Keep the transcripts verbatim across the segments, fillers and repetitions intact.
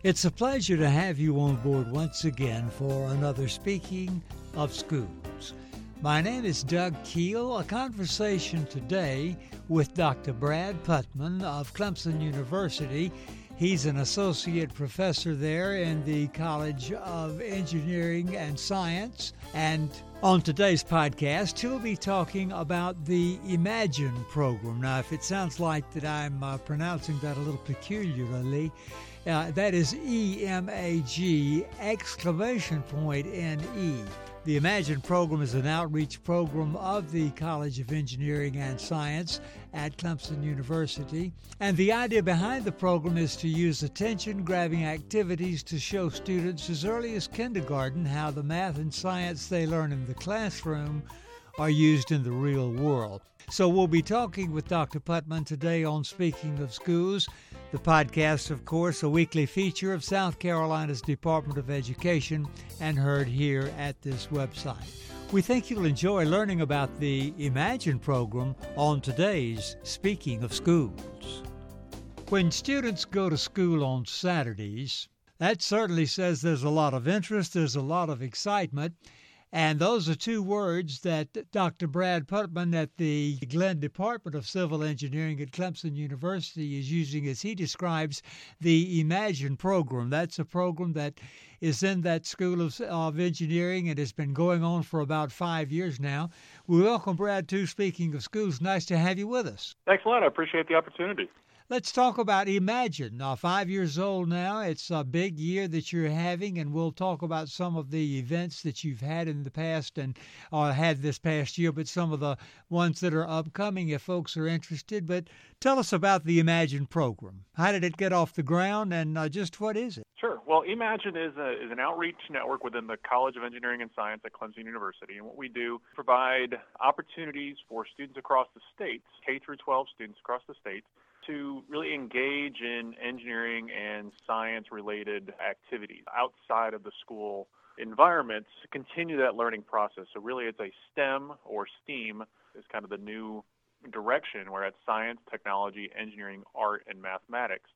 It's a pleasure to have you on board once again for another Speaking of Schools. My name is Doug Keel. A conversation today with Doctor Brad Putman of Clemson University. He's an associate professor there in the College of Engineering and Science. And on today's podcast, he'll be talking about the Imagine program. Now, if it sounds like that I'm uh, pronouncing that a little peculiarly, uh, that is E M A G exclamation point N E. The Imagine program is an outreach program of the College of Engineering and Science at Clemson University. And the idea behind the program is to use attention-grabbing activities to show students as early as kindergarten how the math and science they learn in the classroom are used in the real world. So we'll be talking with Doctor Putman today on Speaking of Schools. The podcast, of course, a weekly feature of South Carolina's Department of Education and heard here at this website. We think you'll enjoy learning about the Imagine program on today's Speaking of Schools. When students go to school on Saturdays, that certainly says there's a lot of interest, there's a lot of excitement. And those are two words that Doctor Brad Putman at the Glenn Department of Civil Engineering at Clemson University is using as he describes the Imagine program. That's a program that is in that School of, of Engineering and has been going on for about five years now. We welcome Brad to Speaking of Schools. Nice to have you with us. Thanks a lot. I appreciate the opportunity. Let's talk about Imagine. Now, five years old now. It's a big year that you're having, and we'll talk about some of the events that you've had in the past and uh, had this past year, but some of the ones that are upcoming if folks are interested. But tell us about the Imagine program. How did it get off the ground, and uh, just what is it? Sure. Well, Imagine is, a, is an outreach network within the College of Engineering and Science at Clemson University. And what we do, provide opportunities for students across the state, K through twelve students across the state, to really engage in engineering and science-related activities outside of the school environment to continue that learning process. So really it's a STEM or STEAM is kind of the new direction where it's science, technology, engineering, art, and mathematics.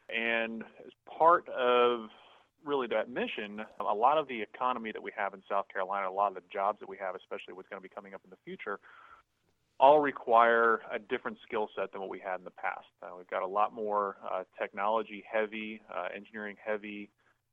And as part of really that mission, a lot of the economy that we have in South Carolina, a lot of the jobs that we have, especially what's going to be coming up in the future, all require a different skill set than what we had in the past. Uh, we've got a lot more uh, technology-heavy, uh, engineering-heavy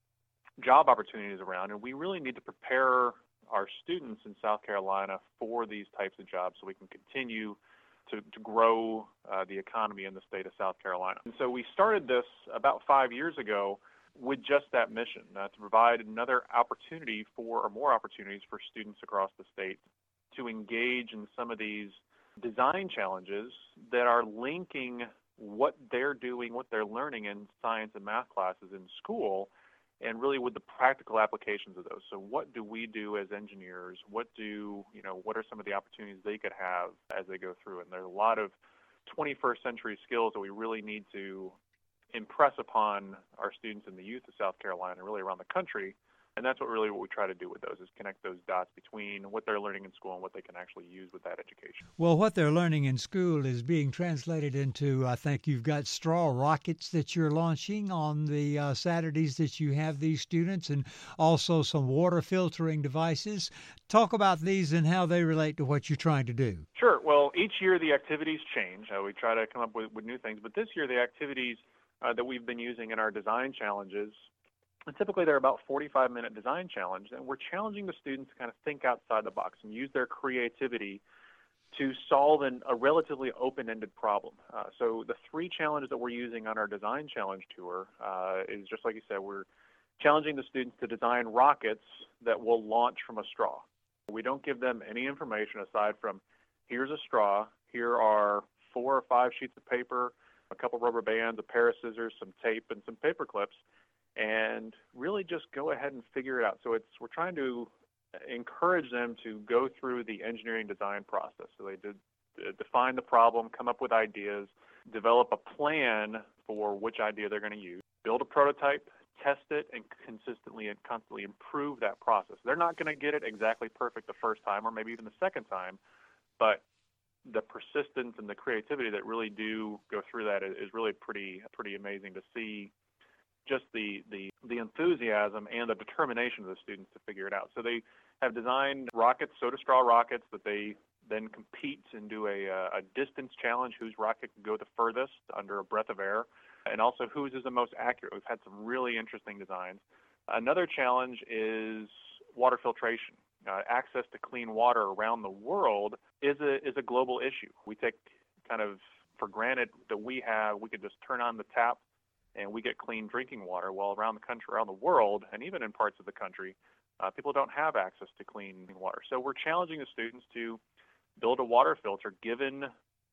job opportunities around, and we really need to prepare our students in South Carolina for these types of jobs so we can continue to, to grow uh, the economy in the state of South Carolina. And so we started this about five years ago with just that mission, uh, to provide another opportunity for, or more opportunities for students across the state to engage in some of these design challenges that are linking what they're doing, what they're learning in science and math classes in school, and really with the practical applications of those. So what do we do as engineers? What do, you know, what are some of the opportunities they could have as they go through? And there's a lot of twenty-first century skills that we really need to impress upon our students and the youth of South Carolina, really around the country. And that's what really what we try to do with those is connect those dots between what they're learning in school and what they can actually use with that education. Well, what they're learning in school is being translated into, I think you've got straw rockets that you're launching on the uh, Saturdays that you have these students, and also some water filtering devices. Talk about these and how they relate to what you're trying to do. Sure. Well, each year the activities change. Uh, we try to come up with, with new things. But this year the activities uh, that we've been using in our design challenges, and typically they're about forty-five minute design challenge, and we're challenging the students to kind of think outside the box and use their creativity to solve an, a relatively open-ended problem. Uh, so the three challenges that we're using on our design challenge tour uh, is just like you said, we're challenging the students to design rockets that will launch from a straw. We don't give them any information aside from here's a straw, here are four or five sheets of paper, a couple rubber bands, a pair of scissors, some tape, and some paper clips, and really just go ahead and figure it out. So it's we're trying to encourage them to go through the engineering design process. So they did uh, define the problem, come up with ideas, develop a plan for which idea they're going to use, build a prototype, test it, and consistently and constantly improve that process. They're not going to get it exactly perfect the first time or maybe even the second time, but the persistence and the creativity that really do go through that is really pretty pretty amazing to see just the, the, the enthusiasm and the determination of the students to figure it out. So they have designed rockets, soda straw rockets, that they then compete and do a, a distance challenge, whose rocket can go the furthest under a breath of air, and also whose is the most accurate. We've had some really interesting designs. Another challenge is water filtration. Uh, access to clean water around the world is a is a global issue. We take kind of for granted that we have, we could just turn on the tap and we get clean drinking water. Well, around the country, around the world, and even in parts of the country, uh, people don't have access to clean water. So we're challenging the students to build a water filter given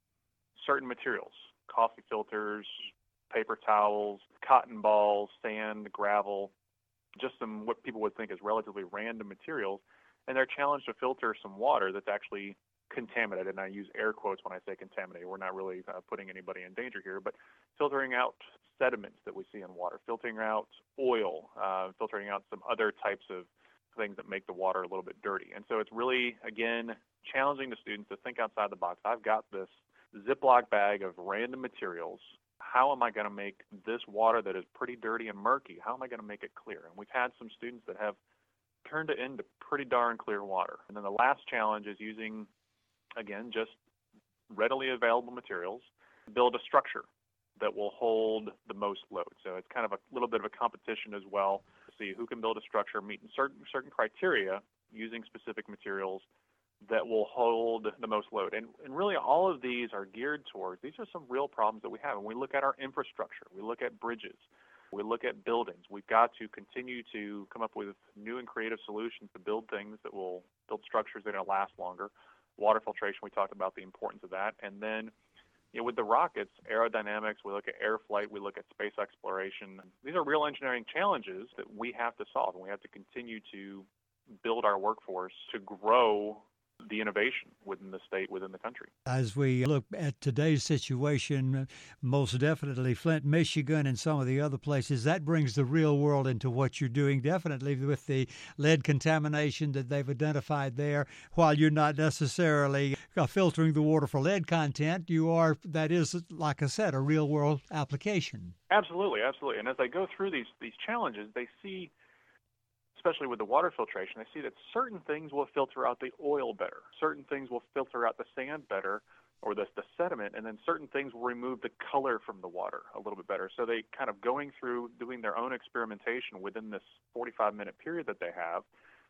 certain materials: coffee filters, paper towels, cotton balls, sand, gravel, just some what people would think is relatively random materials. And they're challenged to filter some water that's actually contaminated. And I use air quotes when I say contaminated. We're not really uh, putting anybody in danger here, but filtering out sediments that we see in water, filtering out oil, uh, filtering out some other types of things that make the water a little bit dirty. And so it's really, again, challenging the students to think outside the box. I've got this Ziploc bag of random materials. How am I going to make this water that is pretty dirty and murky, how am I going to make it clear? And we've had some students that have turned it into pretty darn clear water. And then the last challenge is using, again, just readily available materials, build a structure that will hold the most load. So it's kind of a little bit of a competition as well to see who can build a structure meeting certain certain criteria using specific materials that will hold the most load. And, and really all of these are geared towards, these are some real problems that we have. And we look at our infrastructure, we look at bridges, we look at buildings. We've got to continue to come up with new and creative solutions to build things that will build structures that are going to last longer. Water filtration, we talked about the importance of that. And then, you know, with the rockets, aerodynamics, we look at air flight, we look at space exploration. These are real engineering challenges that we have to solve, and we have to continue to build our workforce to grow the innovation within the state, within the country. As we look at today's situation, most definitely Flint, Michigan, and some of the other places, that brings the real world into what you're doing, definitely with the lead contamination that they've identified there. While you're not necessarily filtering the water for lead content, you are, that is, like I said, a real world application. Absolutely, absolutely. And as they go through these these challenges, they see, especially with the water filtration, I see that certain things will filter out the oil better. Certain things will filter out the sand better, or the, the sediment, and then certain things will remove the color from the water a little bit better. So they kind of going through doing their own experimentation within this forty-five minute period that they have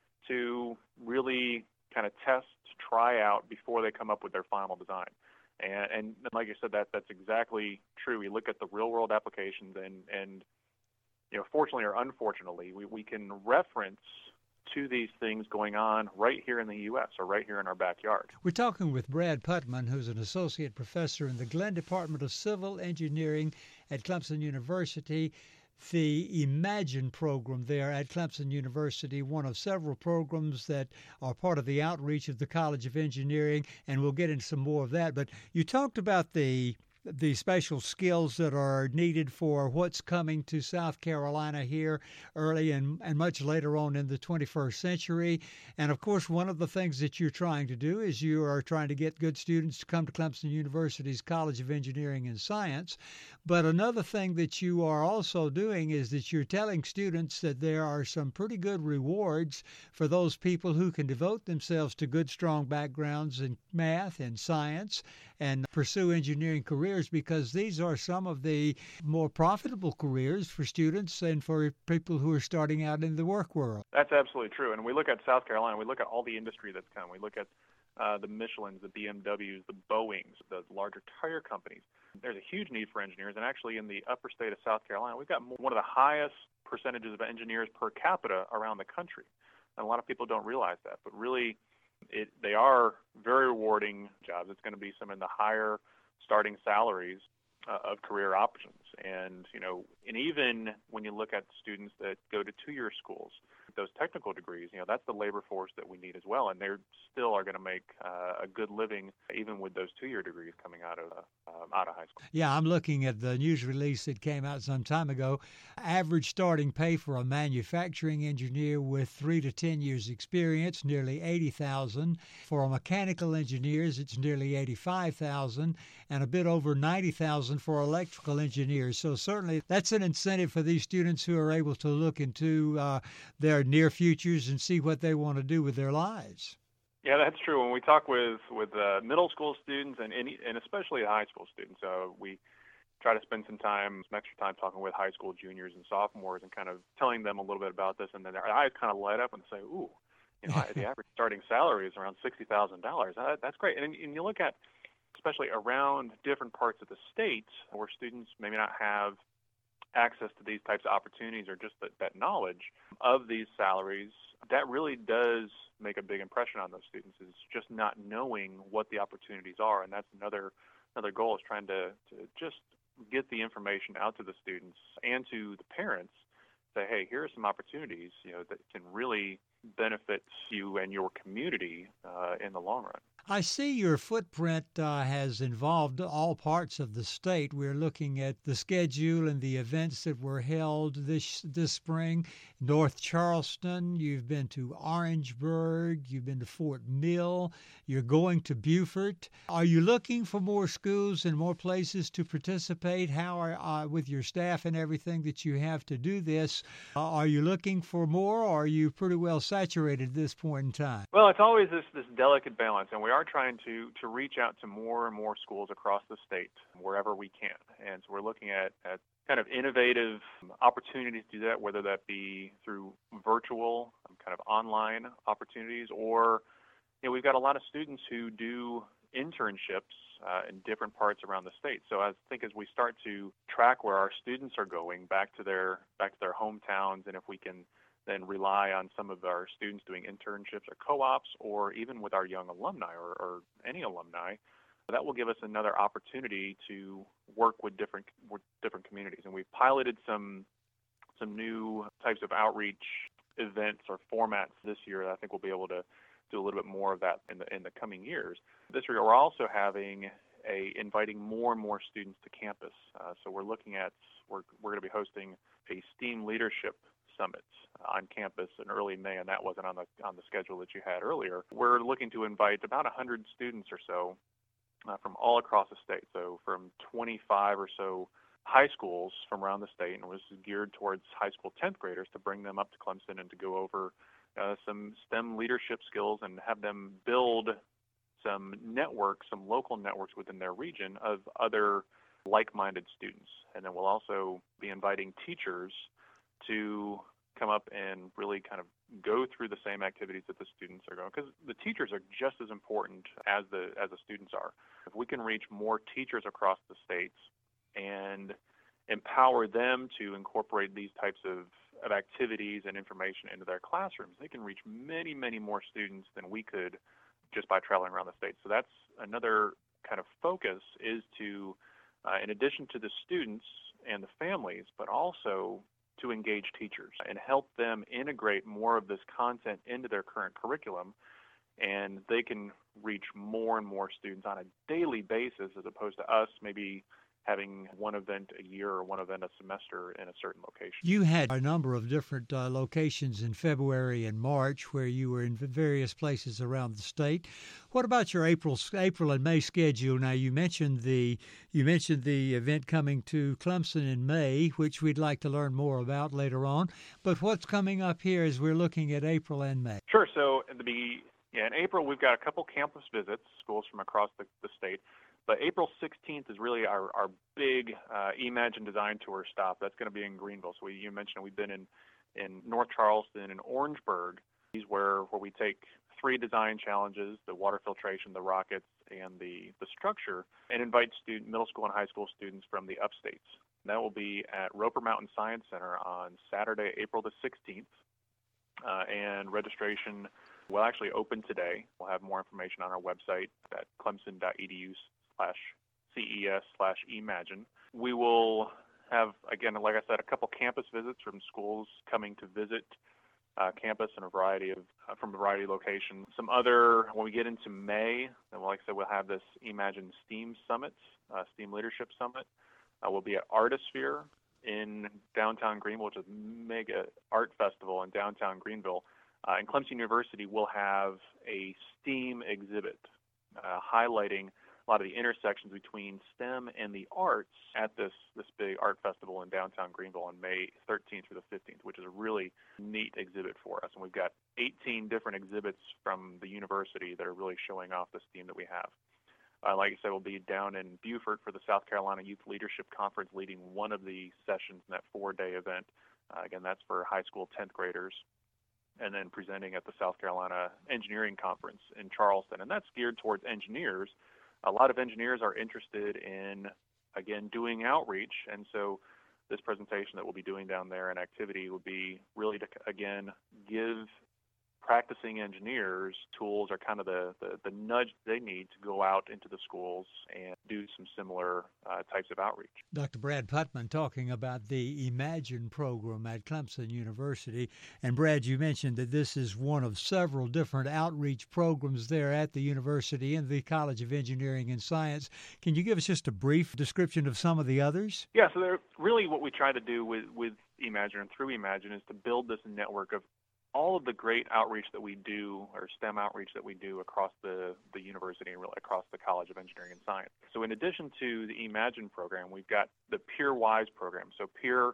to really kind of test, try out before they come up with their final design. And, and like I said, that that's exactly true. We look at the real world applications, and, and you know, fortunately or unfortunately, we, we can reference to these things going on right here in the U S or right here in our backyard. We're talking with Brad Putman, who's an associate professor in the Glenn Department of Civil Engineering at Clemson University. The Imagine program there at Clemson University, one of several programs that are part of the outreach of the College of Engineering, and we'll get into some more of that. But you talked about the the special skills that are needed for what's coming to South Carolina here early and, and much later on in the twenty-first century. And, of course, one of the things that you're trying to do is you are trying to get good students to come to Clemson University's College of Engineering and Science. But another thing that you are also doing is that you're telling students that there are some pretty good rewards for those people who can devote themselves to good, strong backgrounds in math and science and pursue engineering careers, because these are some of the more profitable careers for students and for people who are starting out in the work world. That's absolutely true. And we look at South Carolina, we look at all the industry that's come. We look at uh, the Michelins, the B M Ws, the Boeings, the larger tire companies. There's a huge need for engineers. And actually in the upper state of South Carolina, we've got one of the highest percentages of engineers per capita around the country. And a lot of people don't realize that. But really, It, they are very rewarding jobs. It's going to be some in the higher starting salaries uh, of career options. And, you know, and even when you look at students that go to two-year schools, those technical degrees, you know, that's the labor force that we need as well, and they still are going to make uh, a good living even with those two-year degrees coming out of uh, out of high school. Yeah, I'm looking at the news release that came out some time ago. Average starting pay for a manufacturing engineer with three to ten years experience, nearly eighty thousand dollars. For a mechanical engineers, it's nearly eighty-five thousand dollars, and a bit over ninety thousand dollars for electrical engineers. So certainly that's an incentive for these students who are able to look into uh, their near futures and see what they want to do with their lives. Yeah, that's true. When we talk with with uh, middle school students and any, and especially high school students, uh, we try to spend some time, some extra time talking with high school juniors and sophomores and kind of telling them a little bit about this, and then their eyes kind of light up and say, "Ooh, you know, the average starting salary is around sixty thousand dollars. Uh, that's great." And, and you look at, especially around different parts of the state where students maybe not have access to these types of opportunities or just that, that knowledge of these salaries, that really does make a big impression on those students, is just not knowing what the opportunities are. And that's another another goal, is trying to, to just get the information out to the students and to the parents. Say, hey, here are some opportunities, you know, that can really benefit you and your community uh, in the long run. I see your footprint uh, has involved all parts of the state. We're looking at the schedule and the events that were held this this spring. North Charleston, you've been to Orangeburg, you've been to Fort Mill, you're going to Beaufort. Are you looking for more schools and more places to participate? How are, uh, with your staff and everything that you have to do this, uh, are you looking for more, or are you pretty well saturated at this point in time? Well, it's always this, this delicate balance, and we are trying to, to reach out to more and more schools across the state wherever we can. And so we're looking at, at kind of innovative opportunities to do that, whether that be through virtual kind of online opportunities, or, you know, we've got a lot of students who do internships uh, in different parts around the state. So I think as we start to track where our students are going back to their back to their hometowns, and if we can then rely on some of our students doing internships or co-ops, or even with our young alumni or, or any alumni, that will give us another opportunity to work with different with different communities. And we've piloted some some new types of outreach events or formats this year. I think we'll be able to do a little bit more of that in the in the coming years. This year, we're also having a inviting more and more students to campus. Uh, so we're looking at we're we're going to be hosting a STEAM leadership summit on campus in early May, and that wasn't on the on the schedule that you had earlier. We're looking to invite about one hundred students or so uh, from all across the state, so from twenty-five or so high schools from around the state, and this is geared towards high school tenth graders, to bring them up to Clemson and to go over uh, some STEM leadership skills and have them build some networks, some local networks within their region of other like-minded students. And then we'll also be inviting teachers to come up and really kind of go through the same activities that the students are going, because the teachers are just as important as the as the students are. If we can reach more teachers across the states and empower them to incorporate these types of, of activities and information into their classrooms, they can reach many, many more students than we could just by traveling around the state. So that's another kind of focus, is to, uh, in addition to the students and the families, but also to engage teachers and help them integrate more of this content into their current curriculum, and they can reach more and more students on a daily basis, as opposed to us maybe having one event a year or one event a semester in a certain location. You had a number of different uh, locations in February and March where you were in various places around the state. What about your April April and May schedule? Now, you mentioned the you mentioned the event coming to Clemson in May, which we'd like to learn more about later on. But what's coming up here as we're looking at April and May? Sure. So in the yeah, in April, we've got a couple campus visits, schools from across the, the state. But April sixteenth is really our, our big uh, Imagine Design Tour stop. That's going to be in Greenville. So we, you mentioned we've been in, in North Charleston and Orangeburg. These where where we take three design challenges, the water filtration, the rockets, and the, the structure, and invite student, middle school and high school students from the upstates. And that will be at Roper Mountain Science Center on Saturday, April the sixteenth. Uh, and registration will actually open today. We'll have more information on our website at clemson.edu slash CES slash Imagine. We will have, again, like I said, a couple campus visits from schools coming to visit uh, campus and a variety of uh, from a variety of locations. Some other, when we get into May, and like I said, we'll have this Imagine STEAM Summit, uh, STEAM Leadership Summit. Uh, we'll be at Artisphere in downtown Greenville, which is a mega art festival in downtown Greenville. Uh, and Clemson University will have a STEAM exhibit uh, highlighting a lot of the intersections between STEM and the arts at this, this big art festival in downtown Greenville on May thirteenth through the fifteenth, which is a really neat exhibit for us. And we've got eighteen different exhibits from the university that are really showing off the STEAM that we have. Uh, like I said, we'll be down in Beaufort for the South Carolina Youth Leadership Conference, leading one of the sessions in that four-day event. Uh, again, that's for high school tenth graders. And then presenting at the South Carolina Engineering Conference in Charleston. And that's geared towards engineers. A lot of engineers are interested in, again, doing outreach. And so this presentation that we'll be doing down there and activity will be really to, again, give practicing engineers tools or kind of the, the, the nudge they need to go out into the schools and do some similar uh, types of outreach. Doctor Brad Putman talking about the Imagine program at Clemson University. And Brad, you mentioned that this is one of several different outreach programs there at the university in the College of Engineering and Science. Can you give us just a brief description of some of the others? Yeah, so they're really what we try to do with, with Imagine and through Imagine is to build this network of all of the great outreach that we do, or STEM outreach that we do across the, the university and really across the College of Engineering and Science. So in addition to the Imagine program, we've got the PEER-WISE program. So PEER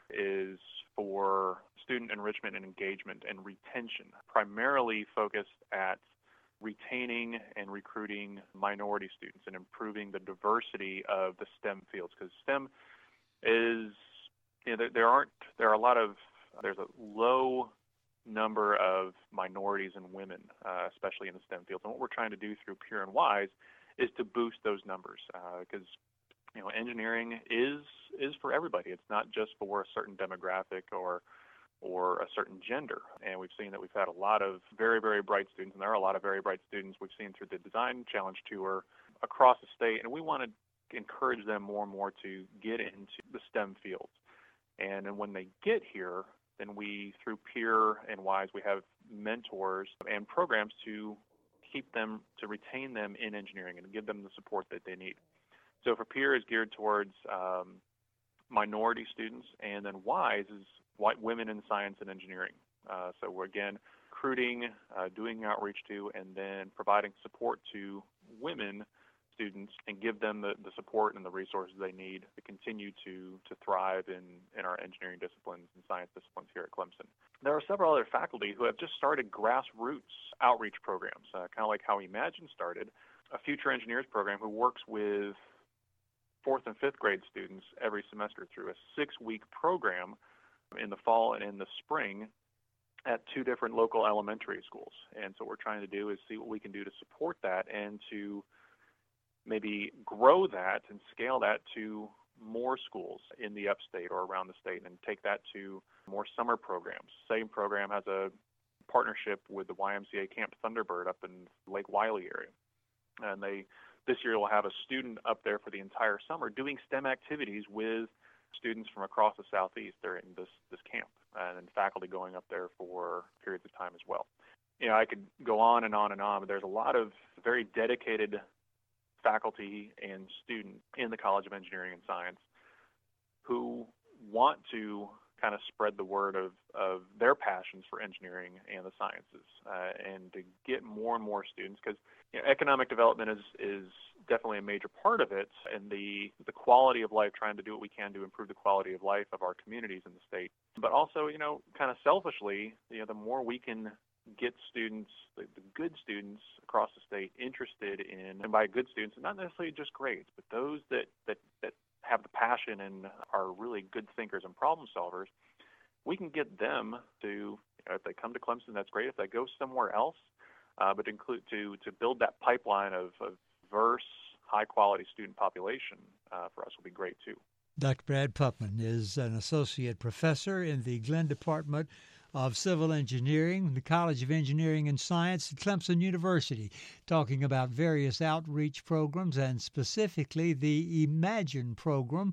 is for student enrichment and engagement and retention, primarily focused at retaining and recruiting minority students and improving the diversity of the STEM fields, because STEM is, you know, there, there aren't, there are a lot of, there's a low number of minorities and women, uh, especially in the STEM fields. And what we're trying to do through PEER and WISE is to boost those numbers, because uh, you know, engineering is is for everybody. It's not just for a certain demographic or or a certain gender. And we've seen that we've had a lot of very, very bright students, and there are a lot of very bright students we've seen through the Design Challenge Tour across the state, and we want to encourage them more and more to get into the STEM fields. And then when they get here, then we, through PEER and WISE, we have mentors and programs to keep them, to retain them in engineering and give them the support that they need. So for PEER is geared towards um, minority students, and then WISE is white women in science and engineering. Uh, so we're, again, recruiting, uh, doing outreach to, and then providing support to women students and give them the, the support and the resources they need to continue to, to thrive in, in our engineering disciplines and science disciplines here at Clemson. There are several other faculty who have just started grassroots outreach programs, uh, kind of like how Imagine started, a Future Engineers program who works with fourth and fifth grade students every semester through a six-week program in the fall and in the spring at two different local elementary schools. And so what we're trying to do is see what we can do to support that and to maybe grow that and scale that to more schools in the upstate or around the state and take that to more summer programs. Same program has a partnership with the Y M C A Camp Thunderbird up in Lake Wiley area. And they this year will have a student up there for the entire summer doing STEM activities with students from across the southeast during this, this camp, and then faculty going up there for periods of time as well. You know, I could go on and on and on, but there's a lot of very dedicated faculty and students in the College of Engineering and Science who want to kind of spread the word of, of their passions for engineering and the sciences, uh, and to get more and more students, because you know, economic development is, is definitely a major part of it, and the, the quality of life, trying to do what we can to improve the quality of life of our communities in the state. But also, you know, kind of selfishly, you know, the more we can get students, the, the good students across the state interested in, and by good students, not necessarily just grades, but those that, that, that have the passion and are really good thinkers and problem solvers, we can get them to, you know, if they come to Clemson, that's great. If they go somewhere else, uh, but include to, to build that pipeline of, of diverse, high-quality student population uh, for us will be great too. Doctor Brad Putman is an associate professor in the Glenn Department of Civil Engineering, the College of Engineering and Science at Clemson University, talking about various outreach programs and specifically the Imagine program,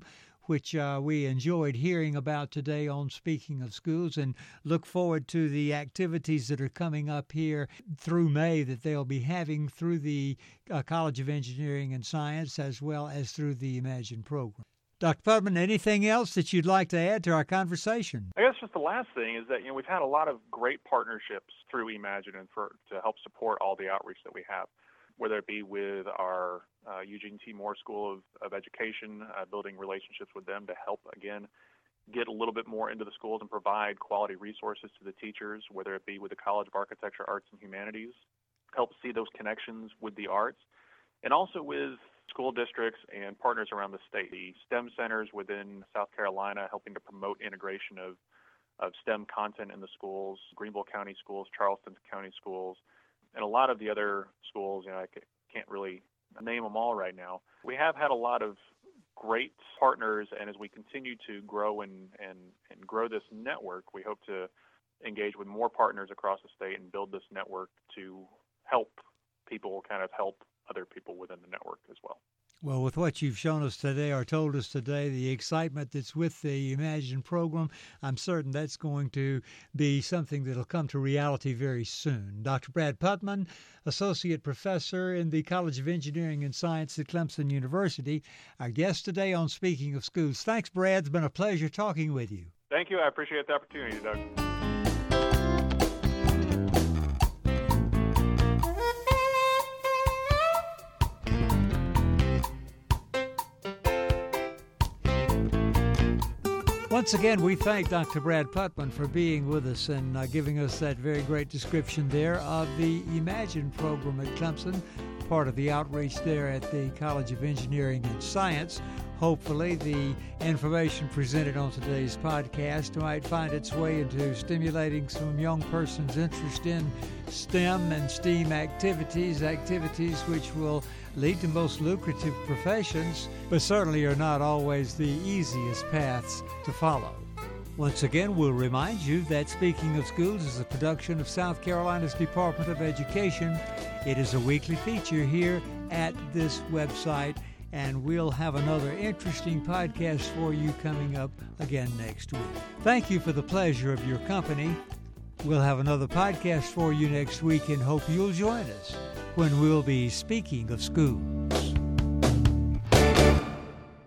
which uh, we enjoyed hearing about today on Speaking of Schools, and look forward to the activities that are coming up here through May that they'll be having through the uh, College of Engineering and Science as well as through the Imagine program. Doctor Putman, anything else that you'd like to add to our conversation? I guess just the last thing is that, you know, we've had a lot of great partnerships through Imagine and for to help support all the outreach that we have, whether it be with our uh, Eugene T. Moore School of, of Education, uh, building relationships with them to help, again, get a little bit more into the schools and provide quality resources to the teachers, whether it be with the College of Architecture, Arts, and Humanities, help see those connections with the arts, and also with school districts and partners around the state. The STEM centers within South Carolina helping to promote integration of, of STEM content in the schools, Greenville County schools, Charleston County schools, and a lot of the other schools. You know, I can't really name them all right now. We have had a lot of great partners, and as we continue to grow and, and, and grow this network, we hope to engage with more partners across the state and build this network to help people kind of help other people within the network as well. Well, with what you've shown us today or told us today, the excitement that's with the Imagine program, I'm certain that's going to be something that'll come to reality very soon. Doctor Brad Putman, Associate Professor in the College of Engineering and Science at Clemson University, our guest today on Speaking of Schools. Thanks, Brad. It's been a pleasure talking with you. Thank you. I appreciate the opportunity, Doug. Once again, we thank Doctor Brad Putman for being with us and uh, giving us that very great description there of the Imagine program at Clemson, part of the outreach there at the College of Engineering and Science. Hopefully, the information presented on today's podcast might find its way into stimulating some young person's interest in STEM and STEAM activities, activities which will lead to most lucrative professions, but certainly are not always the easiest paths to follow. Once again, we'll remind you that Speaking of Schools is a production of South Carolina's Department of Education. It is a weekly feature here at this website, and we'll have another interesting podcast for you coming up again next week. Thank you for the pleasure of your company. We'll have another podcast for you next week and hope you'll join us when we'll be speaking of school.